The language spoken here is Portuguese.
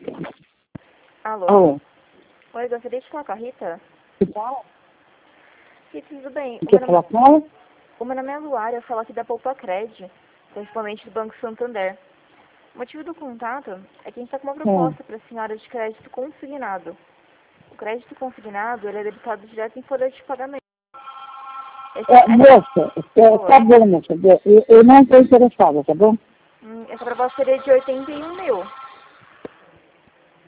Alô? Alô? Oi, gostaria de falar com a Rita? Rita, tudo bem? Quer falar com ela? O meu nome é Luara, eu falo aqui da Poupacred, principalmente do Banco Santander. O motivo do contato é que a gente está com uma proposta para a senhora de crédito consignado. O crédito consignado, ele é debitado direto em folha de pagamento. Moça, tá bom, moça. Eu não estou interessada, tá bom? Essa proposta seria de 81 mil.